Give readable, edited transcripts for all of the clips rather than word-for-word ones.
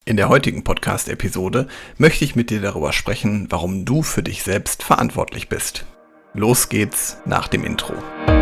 In der heutigen Podcast-Episode möchte ich mit dir darüber sprechen, warum du für dich selbst verantwortlich bist. Los geht's nach dem Intro.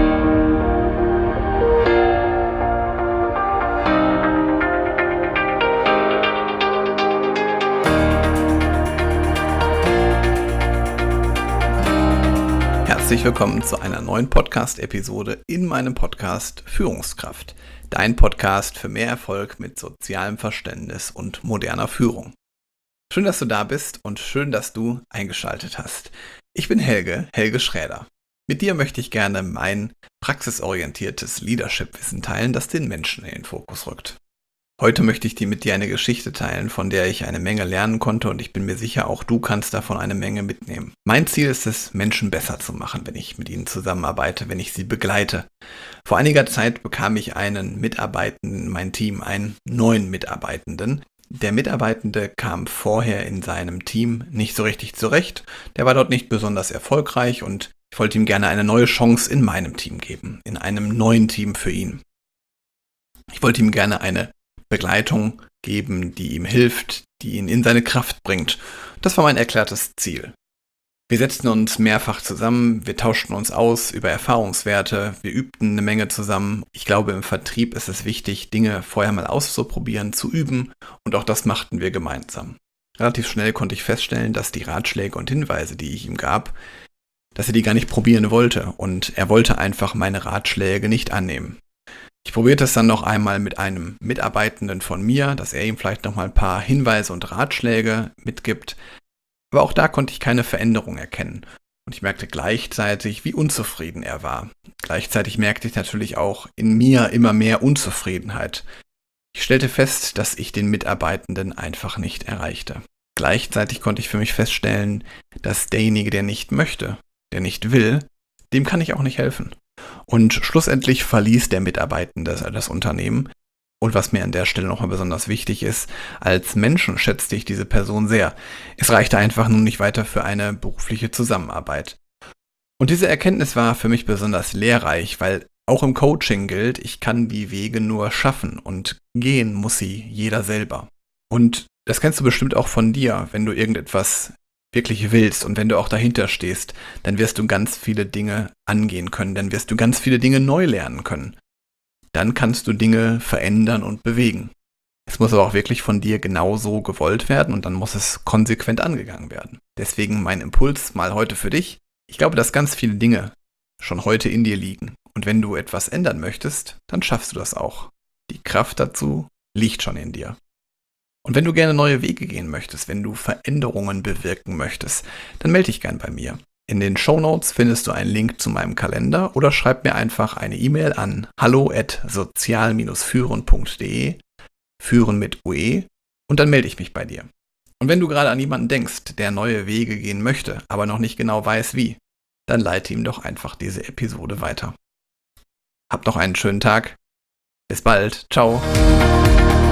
Herzlich willkommen zu einer neuen Podcast-Episode in meinem Podcast Führungskraft. Dein Podcast für mehr Erfolg mit sozialem Verständnis und moderner Führung. Schön, dass du da bist und schön, dass du eingeschaltet hast. Ich bin Helge Schräder. Mit dir möchte ich gerne mein praxisorientiertes Leadership-Wissen teilen, das den Menschen in den Fokus rückt. Heute möchte ich mit dir eine Geschichte teilen, von der ich eine Menge lernen konnte und ich bin mir sicher, auch du kannst davon eine Menge mitnehmen. Mein Ziel ist es, Menschen besser zu machen, wenn ich mit ihnen zusammenarbeite, wenn ich sie begleite. Vor einiger Zeit bekam ich einen Mitarbeitenden in mein Team, einen neuen Mitarbeitenden. Der Mitarbeitende kam vorher in seinem Team nicht so richtig zurecht, der war dort nicht besonders erfolgreich und ich wollte ihm gerne eine neue Chance in meinem Team geben, in einem neuen Team für ihn. Ich wollte ihm gerne eine Begleitung geben, die ihm hilft, die ihn in seine Kraft bringt. Das war mein erklärtes Ziel. Wir setzten uns mehrfach zusammen, wir tauschten uns aus über Erfahrungswerte, wir übten eine Menge zusammen. Ich glaube, im Vertrieb ist es wichtig, Dinge vorher mal auszuprobieren, zu üben und auch das machten wir gemeinsam. Relativ schnell konnte ich feststellen, dass die Ratschläge und Hinweise, die ich ihm gab, dass er die gar nicht probieren wollte und er wollte einfach meine Ratschläge nicht annehmen. Ich probierte es dann noch einmal mit einem Mitarbeitenden von mir, dass er ihm vielleicht noch mal ein paar Hinweise und Ratschläge mitgibt. Aber auch da konnte ich keine Veränderung erkennen. Und ich merkte gleichzeitig, wie unzufrieden er war. Gleichzeitig merkte ich natürlich auch in mir immer mehr Unzufriedenheit. Ich stellte fest, dass ich den Mitarbeitenden einfach nicht erreichte. Gleichzeitig konnte ich für mich feststellen, dass derjenige, der nicht möchte, der nicht will, dem kann ich auch nicht helfen. Und schlussendlich verließ der Mitarbeitende das Unternehmen. Und was mir an der Stelle nochmal besonders wichtig ist, als Menschen schätzte ich diese Person sehr. Es reichte einfach nun nicht weiter für eine berufliche Zusammenarbeit. Und diese Erkenntnis war für mich besonders lehrreich, weil auch im Coaching gilt, ich kann die Wege nur schaffen und gehen muss sie jeder selber. Und das kennst du bestimmt auch von dir, wenn du irgendetwas wirklich willst und wenn du auch dahinter stehst, dann wirst du ganz viele Dinge angehen können, dann wirst du ganz viele Dinge neu lernen können. Dann kannst du Dinge verändern und bewegen. Es muss aber auch wirklich von dir genauso gewollt werden und dann muss es konsequent angegangen werden. Deswegen mein Impuls mal heute für dich. Ich glaube, dass ganz viele Dinge schon heute in dir liegen und wenn du etwas ändern möchtest, dann schaffst du das auch. Die Kraft dazu liegt schon in dir. Und wenn du gerne neue Wege gehen möchtest, wenn du Veränderungen bewirken möchtest, dann melde dich gern bei mir. In den Shownotes findest du einen Link zu meinem Kalender oder schreib mir einfach eine E-Mail an hallo@sozial-führen.de, führen mit UE, und dann melde ich mich bei dir. Und wenn du gerade an jemanden denkst, der neue Wege gehen möchte, aber noch nicht genau weiß wie, dann leite ihm doch einfach diese Episode weiter. Hab noch einen schönen Tag. Bis bald. Ciao.